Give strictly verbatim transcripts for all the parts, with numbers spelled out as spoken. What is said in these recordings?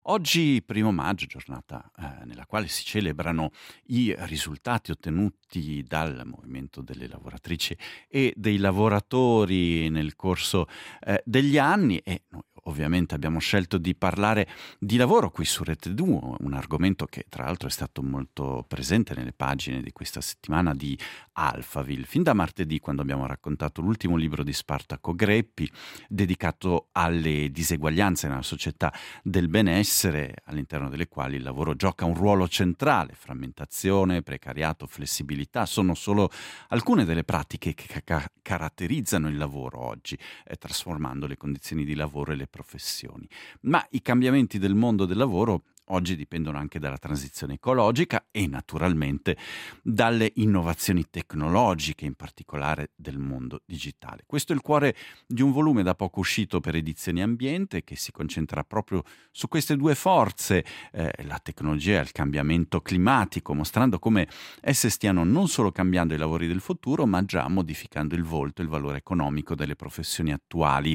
Oggi, primo maggio, giornata eh, nella quale si celebrano i risultati ottenuti dal movimento delle lavoratrici e dei lavoratori nel corso eh, degli anni, e noi ovviamente abbiamo scelto di parlare di lavoro qui su Rete due, un argomento che tra l'altro è stato molto presente nelle pagine di questa settimana di Alphaville, fin da martedì, quando abbiamo raccontato l'ultimo libro di Spartaco Greppi, dedicato alle diseguaglianze nella società del benessere, all'interno delle quali il lavoro gioca un ruolo centrale. Frammentazione, precariato, flessibilità sono solo alcune delle pratiche che ca- caratterizzano il lavoro oggi, eh, trasformando le condizioni di lavoro e le professioni. Ma i cambiamenti del mondo del lavoro oggi dipendono anche dalla transizione ecologica e naturalmente dalle innovazioni tecnologiche, in particolare del mondo digitale. Questo è il cuore di un volume da poco uscito per Edizioni Ambiente, che si concentra proprio su queste due forze, eh, la tecnologia e il cambiamento climatico, mostrando come esse stiano non solo cambiando i lavori del futuro, ma già modificando il volto e il valore economico delle professioni attuali.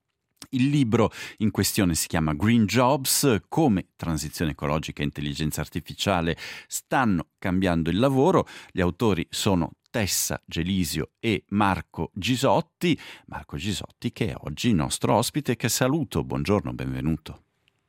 Il libro in questione si chiama Green Jobs: come transizione ecologica e intelligenza artificiale stanno cambiando il lavoro. Gli autori sono Tessa Gelisio e Marco Gisotti. Marco Gisotti, che è oggi il nostro ospite, che saluto. Buongiorno, benvenuto.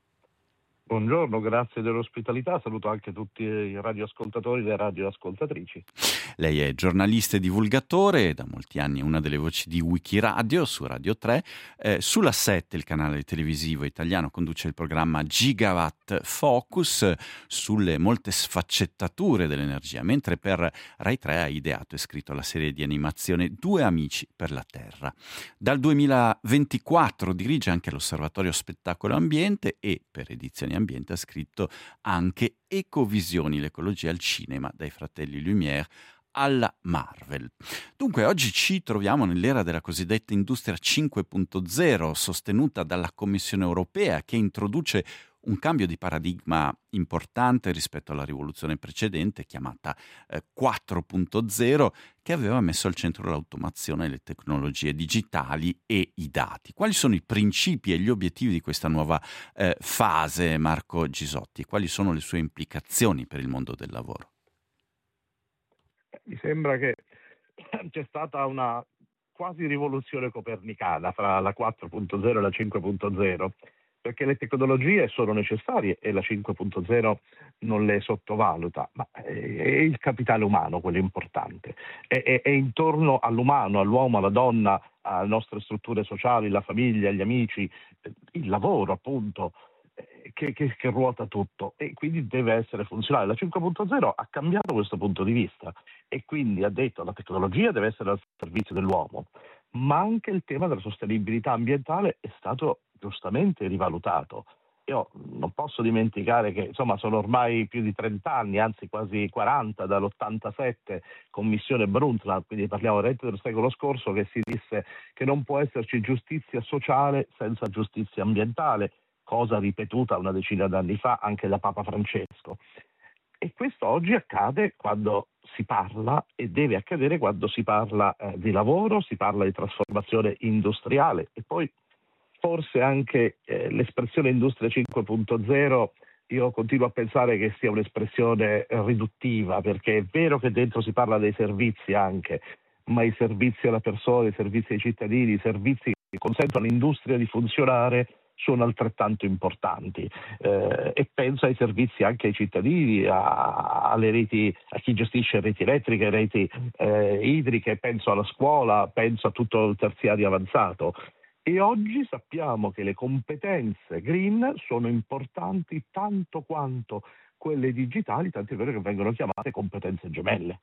Buongiorno, grazie dell'ospitalità, saluto anche tutti i radioascoltatori e le radioascoltatrici. Lei è giornalista e divulgatore, da molti anni è una delle voci di Wikiradio su Radio tre. Eh, sulla sette, il canale televisivo italiano, conduce il programma Gigawatt Focus sulle molte sfaccettature dell'energia, mentre per Rai tre ha ideato e scritto la serie di animazione Due amici per la Terra. Dal duemilaventiquattro dirige anche l'Osservatorio Spettacolo Ambiente e per Edizioni Ambiente ha scritto anche Ecovisioni, l'ecologia al cinema, dai fratelli Lumière alla Marvel. Dunque oggi ci troviamo nell'era della cosiddetta industria cinque punto zero, sostenuta dalla Commissione europea, che introduce un cambio di paradigma importante rispetto alla rivoluzione precedente, chiamata eh, quattro punto zero, che aveva messo al centro l'automazione, le tecnologie digitali e i dati. Quali sono i principi e gli obiettivi di questa nuova eh, fase, Marco Gisotti? Quali sono le sue implicazioni per il mondo del lavoro? Mi sembra che c'è stata una quasi rivoluzione copernicana fra la quattro punto zero e la cinque punto zero, perché le tecnologie sono necessarie e la cinque punto zero non le sottovaluta, ma è il capitale umano quello importante. È, è, è intorno all'umano, all'uomo, alla donna, alle nostre strutture sociali, la famiglia, gli amici, il lavoro appunto, Che, che, che ruota tutto, e quindi deve essere funzionale. La cinque punto zero ha cambiato questo punto di vista e quindi ha detto che la tecnologia deve essere al servizio dell'uomo, ma anche il tema della sostenibilità ambientale è stato giustamente rivalutato. Io non posso dimenticare che insomma sono ormai più di trenta anni, anzi quasi quaranta, dall'ottantasette Commissione Brundtland, quindi parliamo veramente del secolo scorso, che si disse che non può esserci giustizia sociale senza giustizia ambientale, cosa ripetuta una decina d'anni fa anche da Papa Francesco. E questo oggi accade quando si parla, e deve accadere quando si parla eh, di lavoro, si parla di trasformazione industriale, e poi forse anche eh, l'espressione industria cinque punto zero, io continuo a pensare che sia un'espressione riduttiva, perché è vero che dentro si parla dei servizi anche, ma i servizi alla persona, i servizi ai cittadini, i servizi che consentono all'industria di funzionare sono altrettanto importanti, eh, e penso ai servizi anche ai cittadini, a, alle reti, a chi gestisce reti elettriche, reti eh, idriche, penso alla scuola, penso a tutto il terziario avanzato. E oggi sappiamo che le competenze green sono importanti tanto quanto quelle digitali, tant'è vero che vengono chiamate competenze gemelle.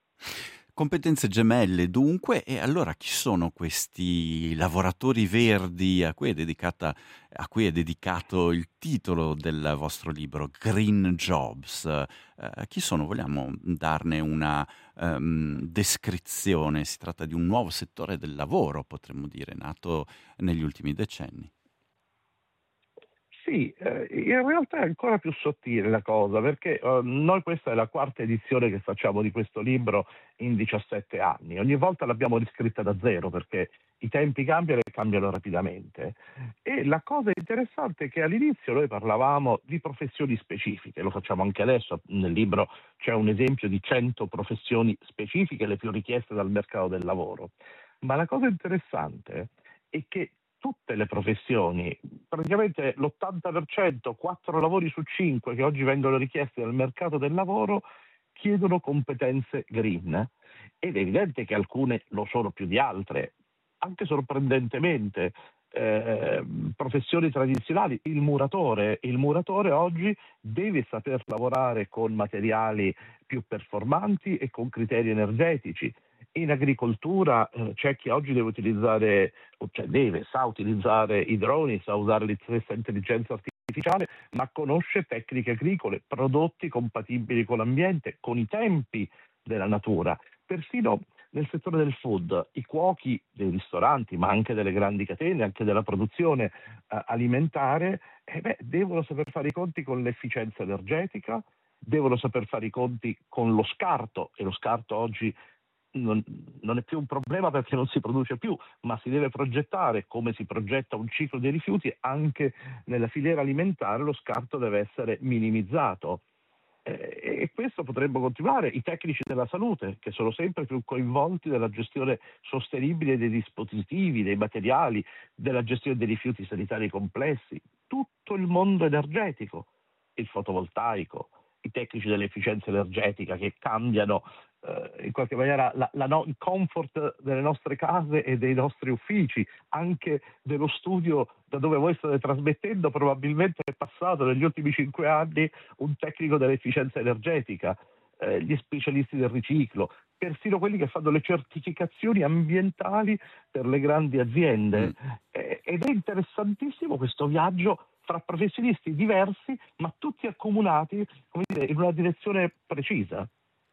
Competenze gemelle dunque, e allora chi sono questi lavoratori verdi a cui è dedicata, a cui è dedicato il titolo del vostro libro, Green Jobs? Eh, chi sono? Vogliamo darne una um, descrizione? Si tratta di un nuovo settore del lavoro, potremmo dire, nato negli ultimi decenni. Sì, eh, in realtà è ancora più sottile la cosa, perché eh, noi questa è la quarta edizione che facciamo di questo libro in diciassette anni. Ogni volta l'abbiamo riscritta da zero perché i tempi cambiano e cambiano rapidamente. E la cosa interessante è che all'inizio noi parlavamo di professioni specifiche, lo facciamo anche adesso, nel libro c'è un esempio di cento professioni specifiche, le più richieste dal mercato del lavoro. Ma la cosa interessante è che tutte le professioni, praticamente l'ottanta per cento, quattro lavori su cinque che oggi vengono richiesti dal mercato del lavoro, chiedono competenze green. Ed è evidente che alcune lo sono più di altre, anche sorprendentemente. Eh, professioni tradizionali, il muratore, il muratore oggi deve saper lavorare con materiali più performanti e con criteri energetici. In agricoltura eh, c'è chi oggi deve utilizzare, cioè deve, sa utilizzare i droni, sa usare la stessa intelligenza artificiale, ma conosce tecniche agricole, prodotti compatibili con l'ambiente, con i tempi della natura. Persino nel settore del food, i cuochi dei ristoranti, ma anche delle grandi catene, anche della produzione eh, alimentare, eh beh, devono saper fare i conti con l'efficienza energetica, devono saper fare i conti con lo scarto, e lo scarto oggi non, non è più un problema perché non si produce più, ma si deve progettare come si progetta un ciclo dei rifiuti. Anche nella filiera alimentare lo scarto deve essere minimizzato. Eh, e questo potrebbe continuare. I tecnici della salute, che sono sempre più coinvolti nella gestione sostenibile dei dispositivi, dei materiali, della gestione dei rifiuti sanitari complessi, tutto il mondo energetico, il fotovoltaico, i tecnici dell'efficienza energetica che cambiano eh, in qualche maniera la, la no, il comfort delle nostre case e dei nostri uffici, anche dello studio da dove voi state trasmettendo. Probabilmente è passato negli ultimi cinque anni un tecnico dell'efficienza energetica, eh, gli specialisti del riciclo, persino quelli che fanno le certificazioni ambientali per le grandi aziende. Mm. Eh, ed è interessantissimo questo viaggio fra professionisti diversi, ma tutti accomunati, come dire, in una direzione precisa.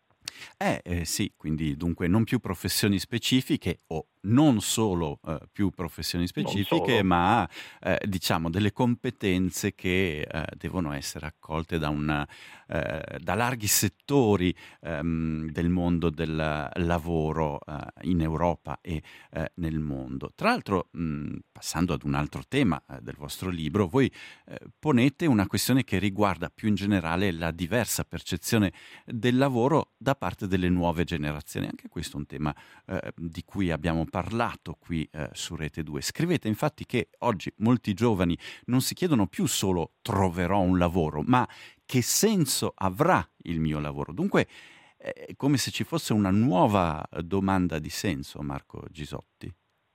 Eh, eh sì, quindi dunque non più professioni specifiche o non solo eh, più professioni specifiche, ma eh, diciamo delle competenze che eh, devono essere accolte da, una, eh, da larghi settori ehm, del mondo del lavoro eh, in Europa e eh, nel mondo. Tra l'altro, mh, passando ad un altro tema eh, del vostro libro, voi eh, ponete una questione che riguarda più in generale la diversa percezione del lavoro da parte delle nuove generazioni. Anche questo è un tema eh, di cui abbiamo parlato qui eh, su Rete due. Scrivete infatti che oggi molti giovani non si chiedono più solo troverò un lavoro, ma che senso avrà il mio lavoro. Dunque è come se ci fosse una nuova domanda di senso, Marco Gisotti.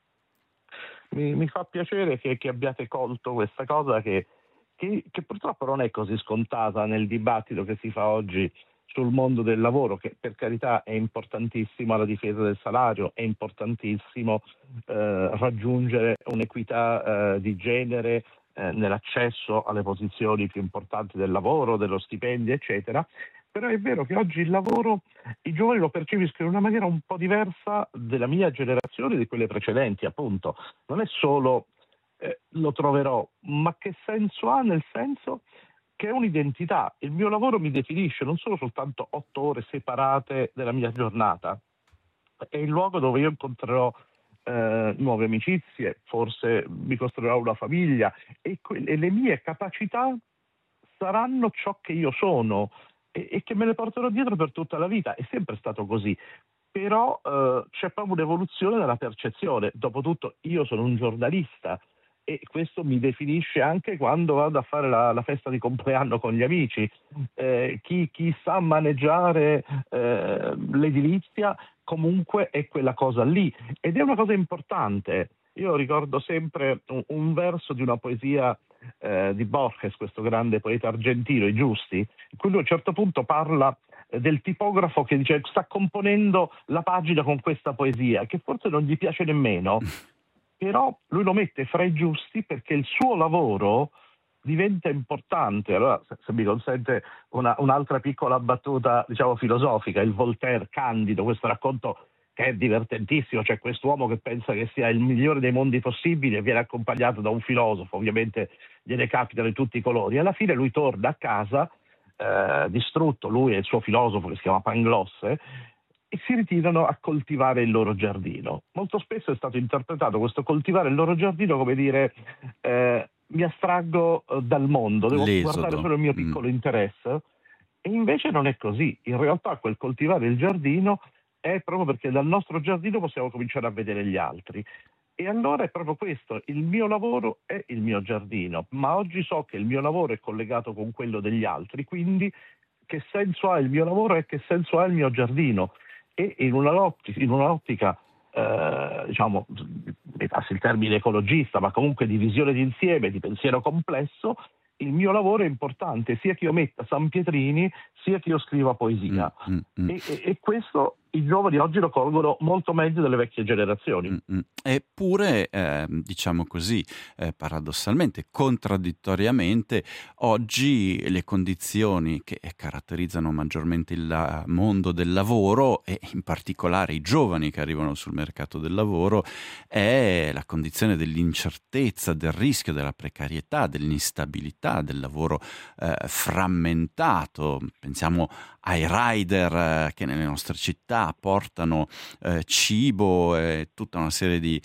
Mi, mi fa piacere che, che abbiate colto questa cosa che, che, che purtroppo non è così scontata nel dibattito che si fa oggi sul mondo del lavoro, che per carità è importantissimo alla difesa del salario, è importantissimo eh, raggiungere un'equità eh, di genere eh, nell'accesso alle posizioni più importanti del lavoro, dello stipendio, eccetera. Però è vero che oggi il lavoro i giovani lo percepiscono in una maniera un po' diversa della mia generazione e di quelle precedenti, appunto. Non è solo eh, lo troverò, ma che senso ha, nel senso che è un'identità. Il mio lavoro mi definisce, non sono soltanto otto ore separate della mia giornata, è il luogo dove io incontrerò eh, nuove amicizie, forse mi costruirò una famiglia e, que- e le mie capacità saranno ciò che io sono e, e che me le porterò dietro per tutta la vita. È sempre stato così. Però eh, c'è proprio un'evoluzione della percezione. Dopotutto io sono un giornalista, e questo mi definisce anche quando vado a fare la, la festa di compleanno con gli amici. Eh, chi, chi sa maneggiare eh, l'edilizia comunque è quella cosa lì, ed è una cosa importante. Io ricordo sempre un, un verso di una poesia eh, di Borges, questo grande poeta argentino, I Giusti, in cui lui a un certo punto parla eh, del tipografo che dice sta componendo la pagina con questa poesia, che forse non gli piace nemmeno, però lui lo mette fra i giusti perché il suo lavoro diventa importante. Allora, se, se mi consente una, un'altra piccola battuta, diciamo, filosofica, il Voltaire Candido, questo racconto che è divertentissimo. C'è quest'uomo che pensa che sia il migliore dei mondi possibili e viene accompagnato da un filosofo, ovviamente gliene capitano di tutti i colori. Alla fine lui torna a casa eh, distrutto, lui e il suo filosofo che si chiama Panglosse, e si ritirano a coltivare il loro giardino. Molto spesso è stato interpretato questo coltivare il loro giardino come dire eh, mi astraggo eh, dal mondo, devo L'esodo. guardare solo il mio piccolo mm. interesse, e invece non è così. In realtà quel coltivare il giardino è proprio perché dal nostro giardino possiamo cominciare a vedere gli altri. E allora è proprio questo, il mio lavoro è il mio giardino, ma oggi so che il mio lavoro è collegato con quello degli altri, quindi che senso ha il mio lavoro e che senso ha il mio giardino? E in un'ottica, in un'ottica eh, diciamo, mi passi il termine ecologista, ma comunque di visione d'insieme, di pensiero complesso, il mio lavoro è importante, sia che io metta San Pietrini, sia che io scriva poesia. Mm, mm, mm. E, e, e questo i giovani oggi lo colgono molto meglio delle vecchie generazioni. Mm-hmm. Eppure, eh, diciamo così, eh, paradossalmente, contraddittoriamente, oggi le condizioni che caratterizzano maggiormente il mondo del lavoro, e in particolare i giovani che arrivano sul mercato del lavoro, è la condizione dell'incertezza, del rischio, della precarietà, dell'instabilità, del lavoro eh, frammentato. Pensiamo ai rider eh, che nelle nostre città portano eh, cibo e tutta una serie di,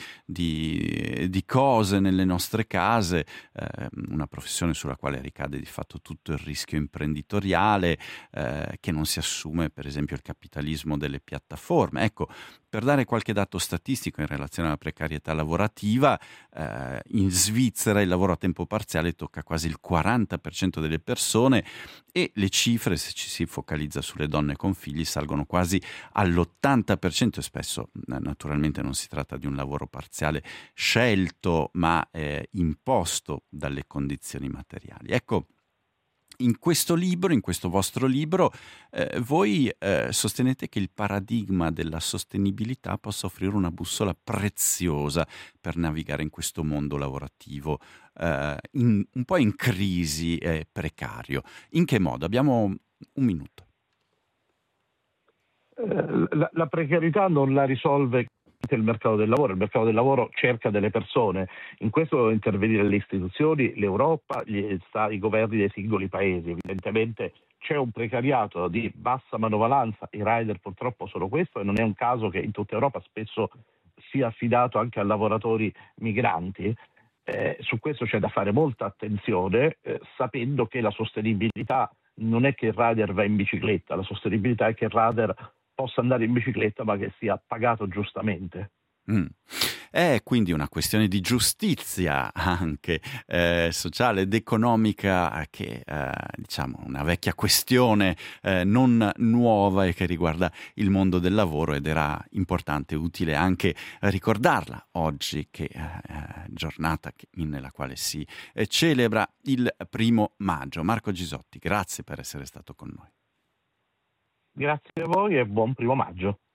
di, di cose nelle nostre case, eh, una professione sulla quale ricade di fatto tutto il rischio imprenditoriale eh, che non si assume, per esempio, il capitalismo delle piattaforme. Ecco, per dare qualche dato statistico in relazione alla precarietà lavorativa, eh, in Svizzera il lavoro a tempo parziale tocca quasi il quaranta per cento delle persone, e le cifre, se ci si focalizza sulle donne con figli, salgono quasi all'ottanta per cento, e spesso naturalmente non si tratta di un lavoro parziale scelto, ma eh, imposto dalle condizioni materiali. Ecco, in questo libro, in questo vostro libro, eh, voi eh, sostenete che il paradigma della sostenibilità possa offrire una bussola preziosa per navigare in questo mondo lavorativo eh, in, un po' in crisi e precario. In che modo? Abbiamo un minuto. La, la precarietà non la risolve il mercato del lavoro, il mercato del lavoro cerca delle persone, in questo devono intervenire le istituzioni, l'Europa, gli, i governi dei singoli paesi. Evidentemente c'è un precariato di bassa manovalanza, i rider purtroppo sono questo, e non è un caso che in tutta Europa spesso sia affidato anche a lavoratori migranti. Eh, su questo c'è da fare molta attenzione, eh, sapendo che la sostenibilità non è che il rider va in bicicletta, la sostenibilità è che il rider possa andare in bicicletta ma che sia pagato giustamente. Mm. È quindi una questione di giustizia anche eh, sociale ed economica, che eh, diciamo una vecchia questione eh, non nuova e che riguarda il mondo del lavoro, ed era importante e utile anche ricordarla oggi, che è eh, giornata nella quale si eh, celebra il primo maggio. Marco Gisotti, grazie per essere stato con noi. Grazie a voi e buon primo maggio.